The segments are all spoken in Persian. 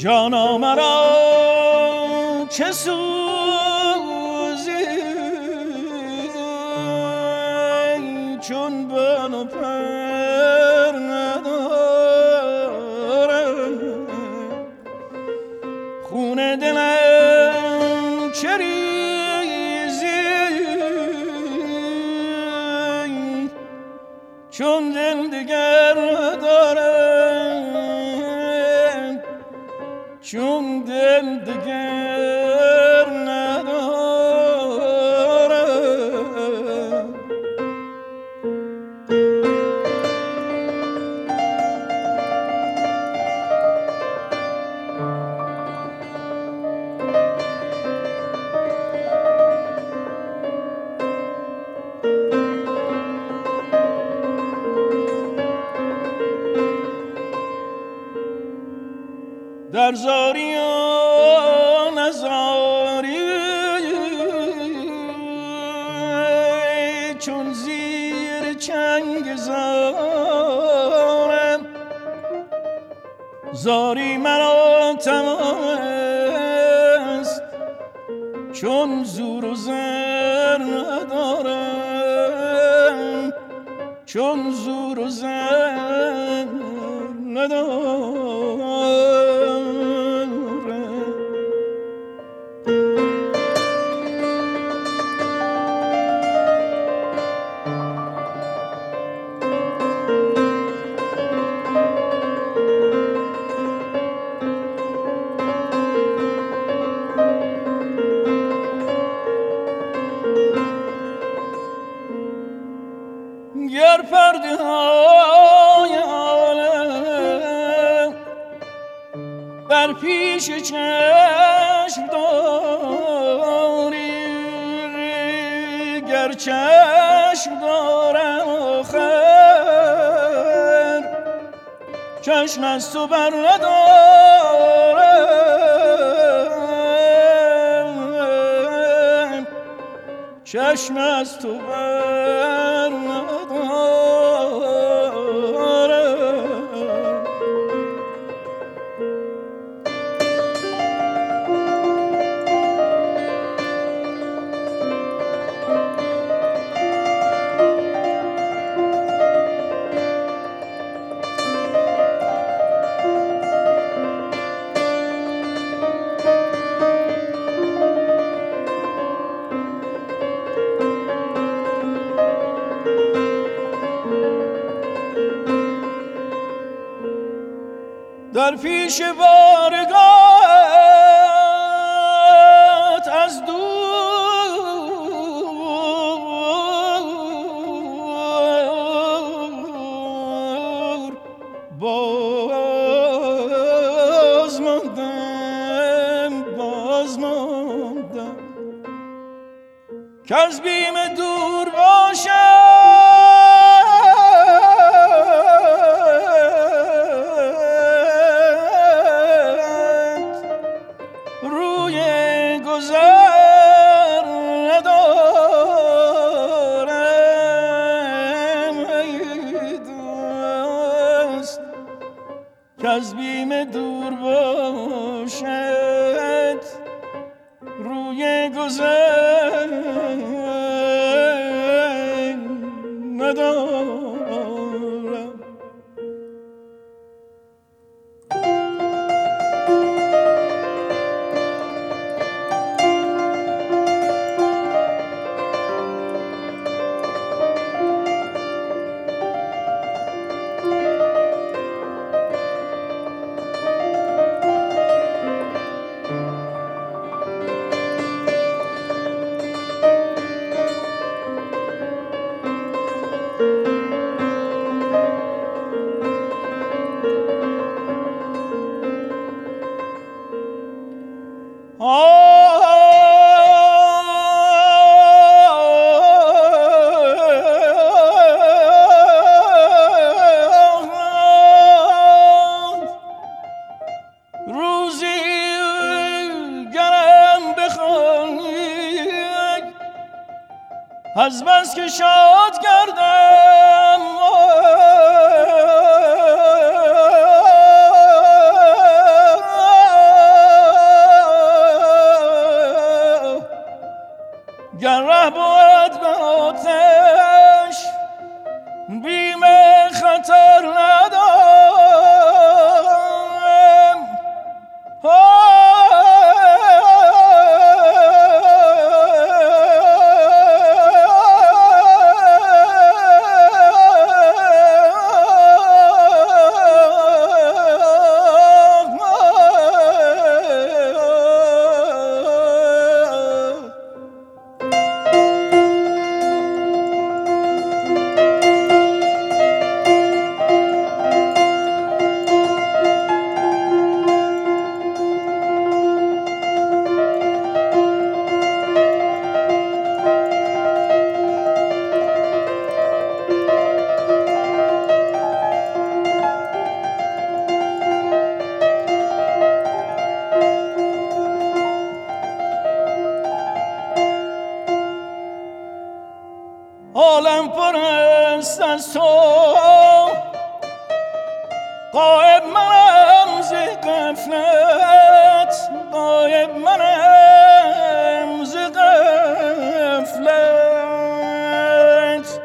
جانا مرا چه سوزی چون بال و پر ندارم خون دلم چه ریزی چون دل دیگر ندارم چون دل دیگر ندارم در زاری و نزاری چون زیر چنگ زارم زاری مرا تمام است چون زور و زر ندارم چون زور و زر ندارم گر پرده های عالم بر پیش چشم داری گر چشم دارم آخر چشم از تو بر ندارم چشم از تو بر ندارم در پیش بارگاهت از دور باز ماندم که از بیم دور باشم از بیم دور باشد روی گذر ندارم از بس که شاد کردم بیم خطر ندارم. عالم پر است از تو، غایب منم ز غفلت، غایب منم ز غفلت.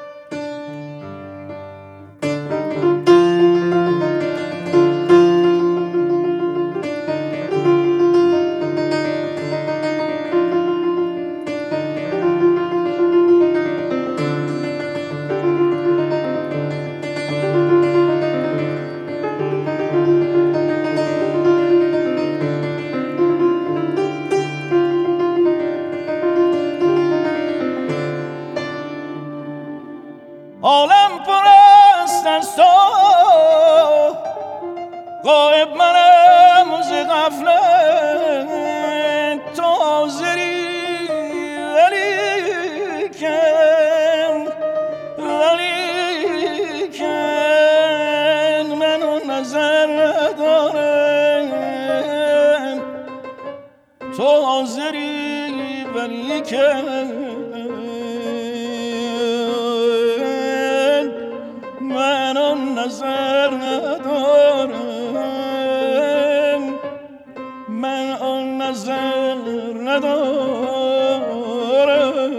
عالم پر است از تو، غایب منم ز غفلت. تو حاضری ولیکن من اون نظر ندارم. تو حاضری ولیکن من آن نظر ندارم. من آن نظر ندارم.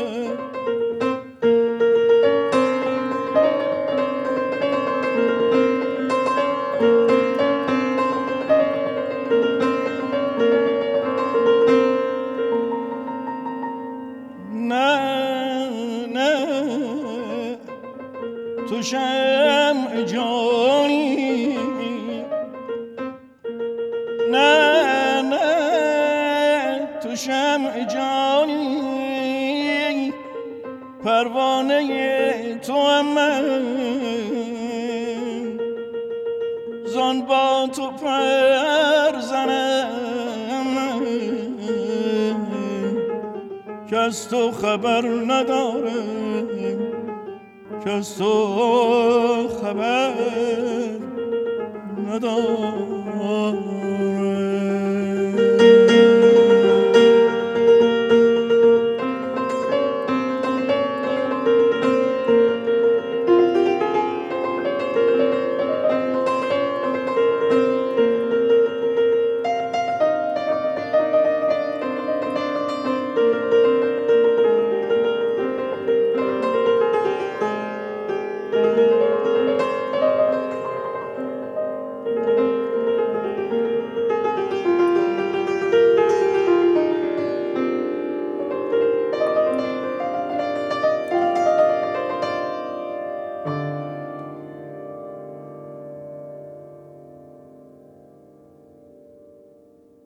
تو شمع جانی، نه تو شمع جانی، پروانه تو هم من، زان با تو پر زنم که از تو خبر ندارم، که از تو خبر ندارم.